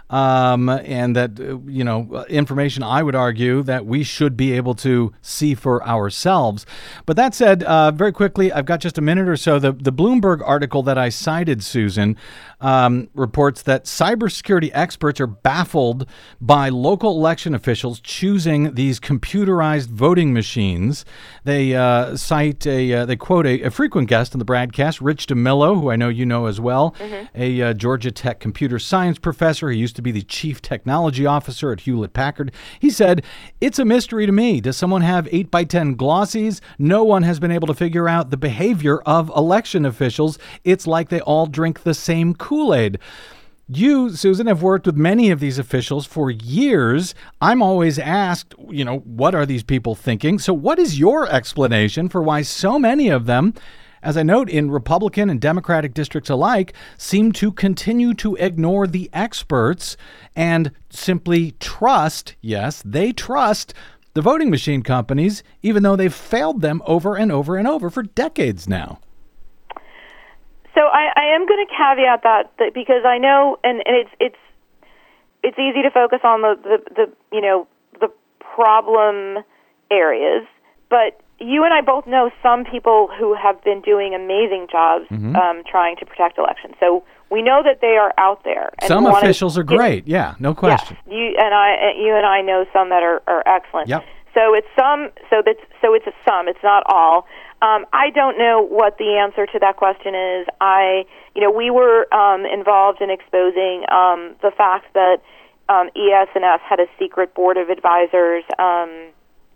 Um, and that, uh, you know, information I would argue that we should be able to see for ourselves. But that said, uh, very quickly, I've got just a minute or so. The, the Bloomberg article that I cited, Susan, um, reports that cybersecurity experts are baffled by local election officials choosing these computerized voting machines. They uh, cite a, uh, they quote a, a frequent guest on the broadcast, Rich DeMillo, who I know you know as well, mm-hmm. a uh, Georgia Tech computer science professor. He used to be the chief technology officer at Hewlett-Packard. He said, "It's a mystery to me. Does someone have eight by ten glossies? No one has been able to figure out the behavior of election officials. It's like they all drink the same Kool-Aid." You, Susan, have worked with many of these officials for years. I'm always asked, you know, what are these people thinking? So what is your explanation for why so many of them, as I note, in Republican and Democratic districts alike, seem to continue to ignore the experts and simply trust, yes, they trust the voting machine companies, even though they've failed them over and over and over for decades now? So I, I am going to caveat that, that because I know, and, and it's it's it's easy to focus on the, the, the you know the problem areas, but you and I both know some people who have been doing amazing jobs mm-hmm. um, trying to protect elections. So we know that they are out there. And some officials are great. Yeah, no question. Yes, you and I, you and I know some that are, are excellent. Yep. So it's some. So that's so it's a some. It's not all. Um, I don't know what the answer to that question is. I, you know, we were um, involved in exposing um, the fact that um, E S and S had a secret board of advisors. Um,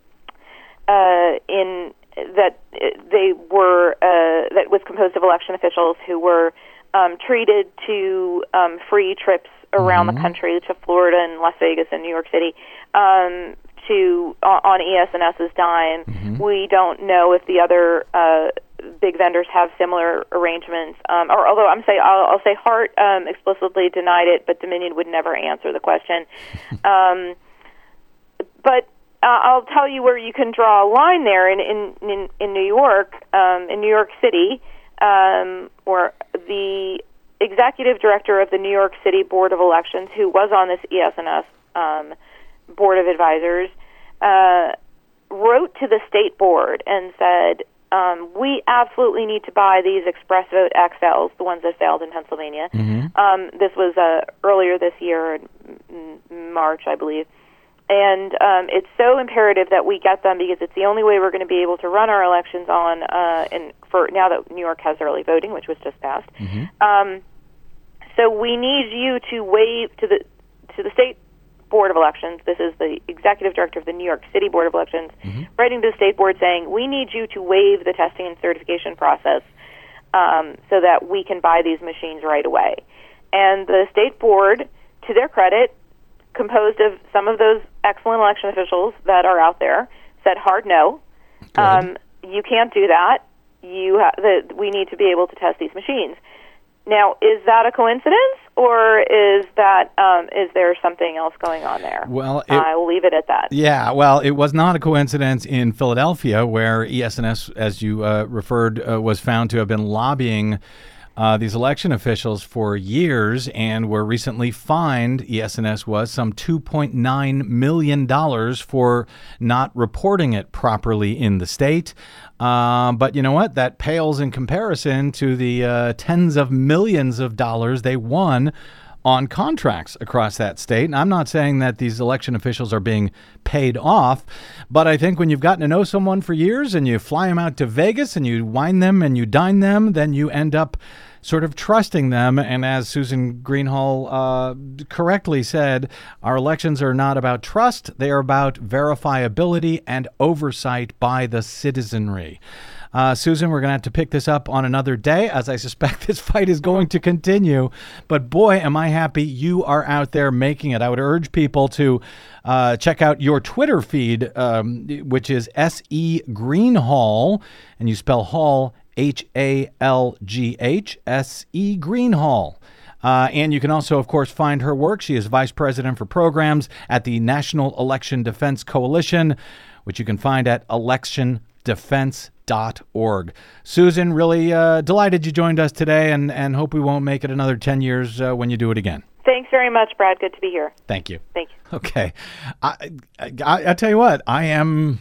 Uh, in that they were uh, that was composed of election officials who were um, treated to um, free trips around mm-hmm. the country to Florida and Las Vegas and New York City um, to on E S and S's dime. Mm-hmm. We don't know if the other uh, big vendors have similar arrangements. Um, or although I'm say I'll, I'll say Hart um, explicitly denied it, but Dominion would never answer the question. um, but Uh, I'll tell you where you can draw a line there in in in, in New York, um, in New York City, um, or the executive director of the New York City Board of Elections, who was on this E S and S um, board of advisors, uh, wrote to the state board and said, um, "We absolutely need to buy these Express Vote X Ls, the ones that failed in Pennsylvania." Mm-hmm. Um, this was uh, earlier this year, in March, I believe. and um, it's so imperative that we get them because it's the only way we're going to be able to run our elections on. Uh, and for now that New York has early voting, which was just passed, mm-hmm. um, so we need you to waive to the to the state Board of Elections. This is the executive director of the New York City Board of Elections, mm-hmm. writing to the state board saying we need you to waive the testing and certification process um, so that we can buy these machines right away. And the state board, to their credit, composed of some of those excellent election officials that are out there, said hard no. Um, you can't do that. You ha- the, we need to be able to test these machines. Now, is that a coincidence, or is that um, is there something else going on there? Well, it, I will leave it at that. Yeah, well, it was not a coincidence in Philadelphia, where E S N S, as you uh, referred, uh, was found to have been lobbying Uh, these election officials for years and were recently fined, E S N S was, some two point nine million dollars for not reporting it properly in the state. Uh, but you know what? That pales in comparison to the uh, tens of millions of dollars they won on contracts across that state. And I'm not saying that these election officials are being paid off, but I think when you've gotten to know someone for years and you fly them out to Vegas and you wine them and you dine them, then you end up sort of trusting them. And as Susan Greenhalgh uh, correctly said, our elections are not about trust. They are about verifiability and oversight by the citizenry. Uh, Susan, we're going to have to pick this up on another day, as I suspect this fight is going to continue. But boy, am I happy you are out there making it. I would urge people to uh, check out your Twitter feed, um, which is S E Greenhalgh, and you spell Hall H A L G H, S E Greenhalgh. Uh, and you can also, of course, find her work. She is Vice President for Programs at the National Election Defense Coalition, which you can find at election defense dot org. Susan, really uh, delighted you joined us today, and, and hope we won't make it another ten years uh, when you do it again. Thanks very much, Brad. Good to be here. Thank you. Thank you. Okay. I, I, I tell you what, I am...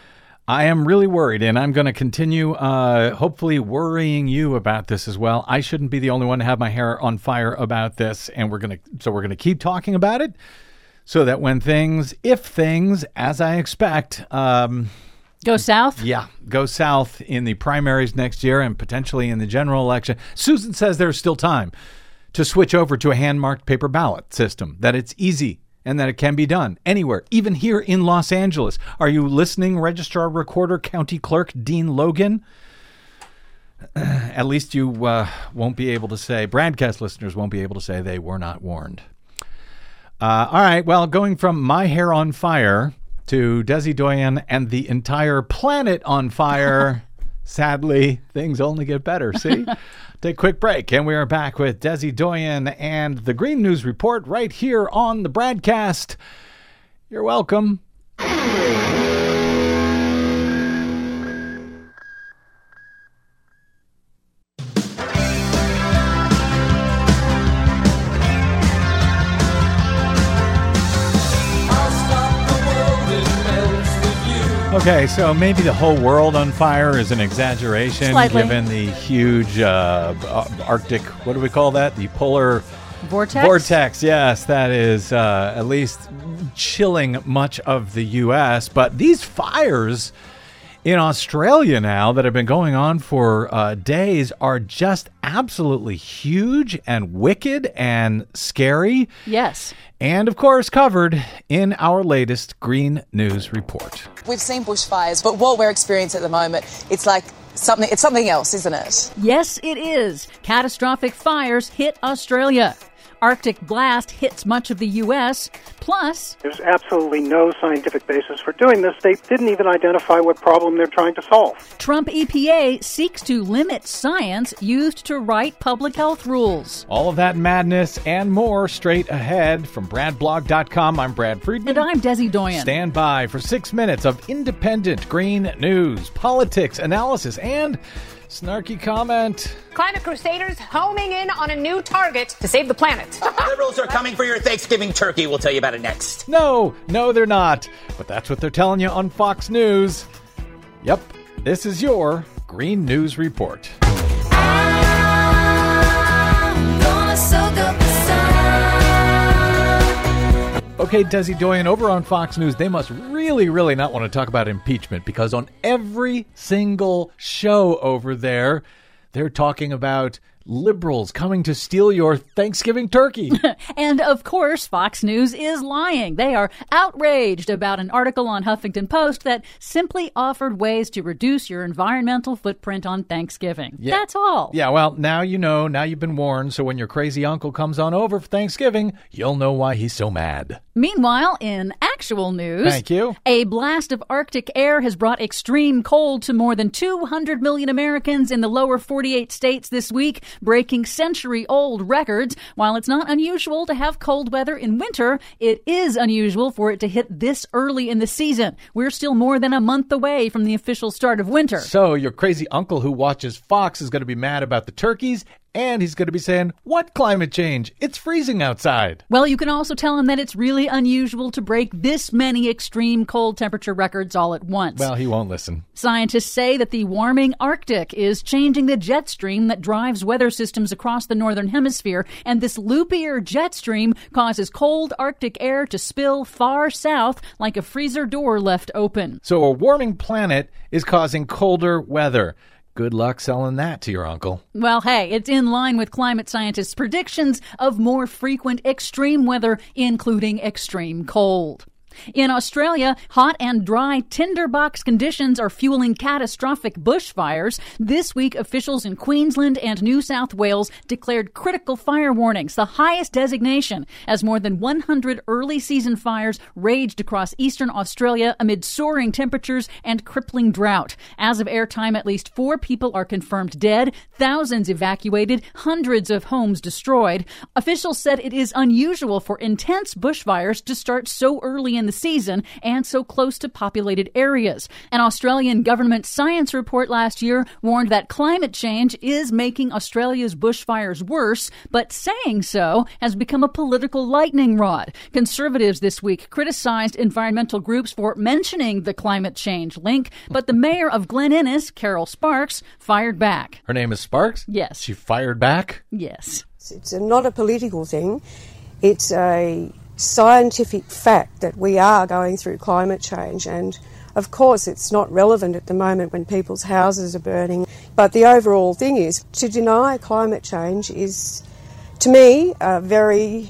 I am really worried, and I'm going to continue uh, hopefully worrying you about this as well. I shouldn't be the only one to have my hair on fire about this, and we're going to so we're going to keep talking about it so that when things, if things, as I expect, um, go south. Yeah, go south in the primaries next year and potentially in the general election. Susan says there's still time to switch over to a hand-marked paper ballot system, that it's easy and that it can be done anywhere, even here in Los Angeles. Are you listening, Registrar, Recorder, County Clerk Dean Logan? At least you uh, won't be able to say, broadcast listeners won't be able to say they were not warned. Uh, all right, well, going from my hair on fire to Desi Doyen and the entire planet on fire, sadly, things only get better, see? Take a quick break, and we are back with Desi Doyen and the Green News Report right here on the BradCast. You're welcome. Okay, so maybe the whole world on fire is an exaggeration, Slightly. given the huge uh, Arctic, what do we call that? The polar vortex? Vortex, yes, that is uh, at least chilling much of the U S. But these fires in Australia now that have been going on for uh, days are just absolutely huge and wicked and scary. Yes. And, of course, covered in our latest Green News Report. We've seen bushfires, but what we're experiencing at the moment, it's like something, it's something else, isn't it? Yes, it is. Catastrophic fires hit Australia. Arctic blast hits much of the U S. Plus, there's absolutely no scientific basis for doing this. They didn't even identify what problem they're trying to solve. Trump E P A seeks to limit science used to write public health rules. All of that madness and more straight ahead from brad blog dot com. I'm Brad Friedman. And I'm Desi Doyen. Stand by for six minutes of independent green news, politics, analysis, and snarky comment. Climate crusaders homing in on a new target to save the planet. Liberals are coming for your Thanksgiving turkey. We'll tell you about it next. No, no, they're not. But that's what they're telling you on Fox News. Yep, this is your Green News Report. I'm gonna soak up the sun. Okay, Desi Doyen, over on Fox News, they must really, really not want to talk about impeachment because on every single show over there, they're talking about liberals coming to steal your Thanksgiving turkey. And, of course, Fox News is lying. They are outraged about an article on Huffington Post that simply offered ways to reduce your environmental footprint on Thanksgiving. Yeah. That's all. Yeah, well, now you know. Now you've been warned. So when your crazy uncle comes on over for Thanksgiving, you'll know why he's so mad. Meanwhile, in actual news, Thank you. A blast of Arctic air has brought extreme cold to more than two hundred million Americans in the lower forty-eight states this week, breaking century-old records. While it's not unusual to have cold weather in winter, it is unusual for it to hit this early in the season. We're still more than a month away from the official start of winter. So your crazy uncle who watches Fox is going to be mad about the turkeys, and he's going to be saying, what climate change? It's freezing outside. Well, you can also tell him that it's really unusual to break this many extreme cold temperature records all at once. Well, he won't listen. Scientists say that the warming Arctic is changing the jet stream that drives weather systems across the northern hemisphere, and this loopier jet stream causes cold Arctic air to spill far south like a freezer door left open. So a warming planet is causing colder weather. Good luck selling that to your uncle. Well, hey, it's in line with climate scientists' predictions of more frequent extreme weather, including extreme cold. In Australia, hot and dry tinderbox conditions are fueling catastrophic bushfires. This week, officials in Queensland and New South Wales declared critical fire warnings, the highest designation, as more than one hundred early season fires raged across eastern Australia amid soaring temperatures and crippling drought. As of airtime, at least four people are confirmed dead, thousands evacuated, hundreds of homes destroyed. Officials said it is unusual for intense bushfires to start so early in the season and so close to populated areas. An Australian government science report last year warned that climate change is making Australia's bushfires worse, but saying so has become a political lightning rod. Conservatives this week criticized environmental groups for mentioning the climate change link, but the mayor of Glen Innes, Carol Sparks, fired back. Her name is Sparks? Yes. She fired back? Yes. It's not a political thing. It's a scientific fact that we are going through climate change, and of course it's not relevant at the moment when people's houses are burning, but the overall thing is to deny climate change is, to me, a very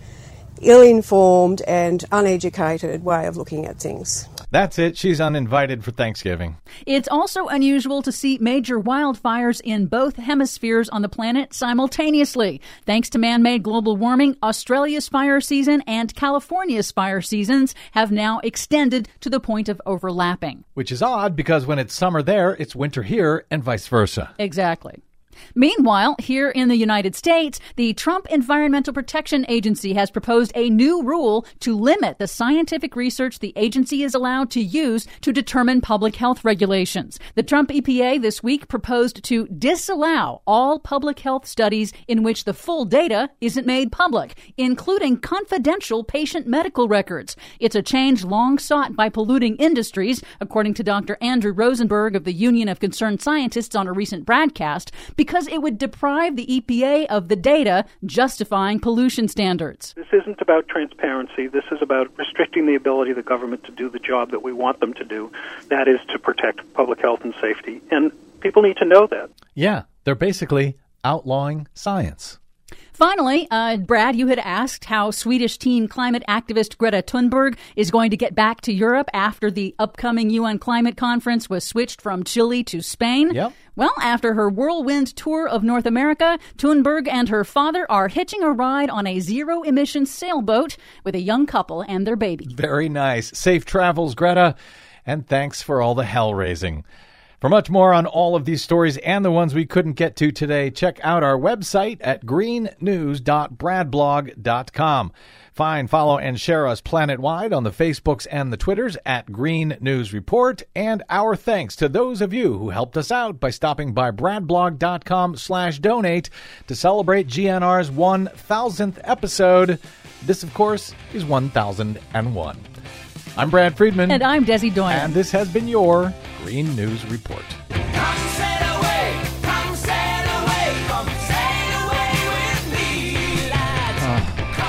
ill-informed and uneducated way of looking at things. That's it. She's uninvited for Thanksgiving. It's also unusual to see major wildfires in both hemispheres on the planet simultaneously. Thanks to man-made global warming, Australia's fire season and California's fire seasons have now extended to the point of overlapping. Which is odd because when it's summer there, it's winter here and vice versa. Exactly. Meanwhile, here in the United States, the Trump Environmental Protection Agency has proposed a new rule to limit the scientific research the agency is allowed to use to determine public health regulations. The Trump E P A this week proposed to disallow all public health studies in which the full data isn't made public, including confidential patient medical records. It's a change long sought by polluting industries, according to Doctor Andrew Rosenberg of the Union of Concerned Scientists on a recent broadcast, because it would deprive the E P A of the data justifying pollution standards. This isn't about transparency. This is about restricting the ability of the government to do the job that we want them to do, that is to protect public health and safety. And people need to know that. Yeah, they're basically outlawing science. Finally, uh, Brad, you had asked how Swedish teen climate activist Greta Thunberg is going to get back to Europe after the upcoming U N climate conference was switched from Chile to Spain. Yep. Well, after her whirlwind tour of North America, Thunberg and her father are hitching a ride on a zero-emission sailboat with a young couple and their baby. Very nice. Safe travels, Greta, and thanks for all the hell raising. For much more on all of these stories and the ones we couldn't get to today, check out our website at green news dot brad blog dot com. Find, follow, and share us planet-wide on the Facebooks and the Twitters at Green News Report. And our thanks to those of you who helped us out by stopping by bradblog dot com slash donate to celebrate G N R's one thousandth episode. This, of course, is one thousand one. I'm Brad Friedman. And I'm Desi Doyen. And this has been your Green News Report. Come sail away, come sail away, come sail away with me, lads. Uh,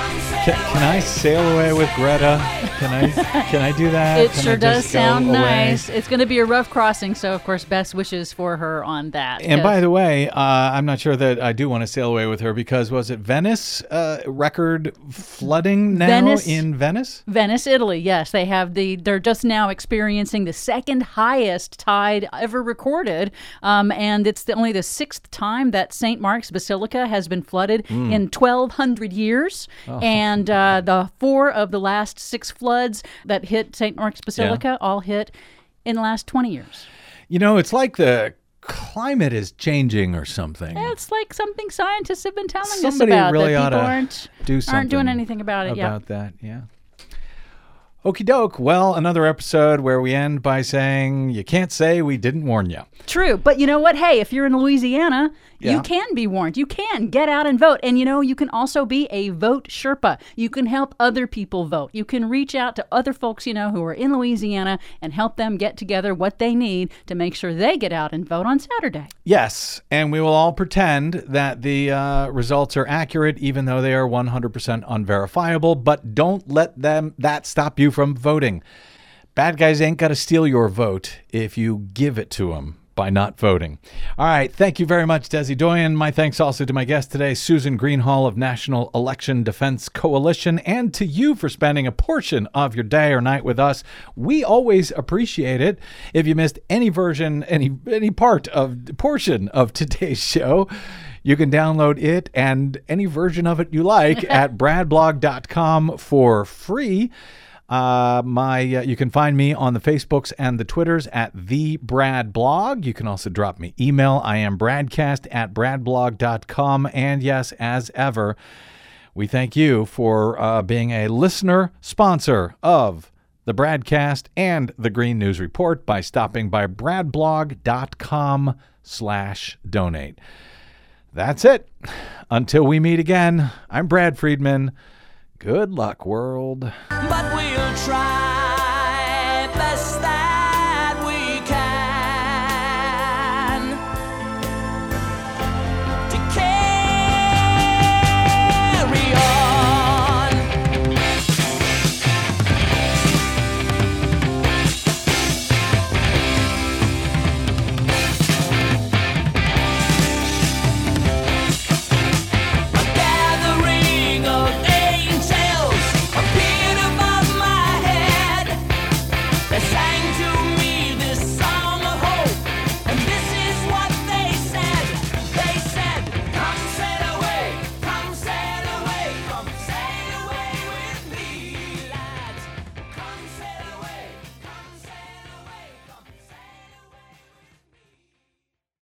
Can, can I sail away with Greta? Can I Can I do that? It Can sure I does just go sound away? nice. It's going to be a rough crossing, so of course, best wishes for her on that. And by the way, uh, I'm not sure that I do want to sail away with her because was it Venice uh, record flooding now Venice, in Venice? Venice, Italy. Yes, they have the. They're just now experiencing the second highest tide ever recorded, um, and it's the, only the sixth time that Saint Mark's Basilica has been flooded Mm. in twelve hundred years, Oh. and uh, the four of the last six floods that hit Saint Mark's Basilica all hit in the last twenty years. You know, it's like the climate is changing or something. It's like something scientists have been telling Somebody us about really that ought people to aren't do something aren't doing anything about it. about yeah. that. Yeah. Okie doke. Well, another episode where we end by saying you can't say we didn't warn you. True. But you know what? Hey, if you're in Louisiana, Yeah. you can be warned. You can get out and vote. And you know, you can also be a vote Sherpa. You can help other people vote. You can reach out to other folks you know who are in Louisiana and help them get together what they need to make sure they get out and vote on Saturday. Yes, and we will all pretend that the uh, results are accurate, even though they are one hundred percent unverifiable. But don't let them that stop you from voting. Bad guys ain't got to steal your vote if you give it to them by not voting. All right. Thank you very much, Desi Doyen. My thanks also to my guest today, Susan Greenhalgh of National Election Defense Coalition, and to you for spending a portion of your day or night with us. We always appreciate it. If you missed any version, any any part of portion of today's show, you can download it and any version of it you like at brad blog dot com for free. Uh, my uh, you can find me on the Facebooks and the Twitters at the Brad Blog. You can also drop me email. I am bradcast at brad blog dot com. And yes, as ever, we thank you for uh, being a listener sponsor of the Bradcast and the Green News Report by stopping by brad blog dot com slash donate. That's it. Until we meet again, I'm Brad Friedman. Good luck, world. But we'll try best that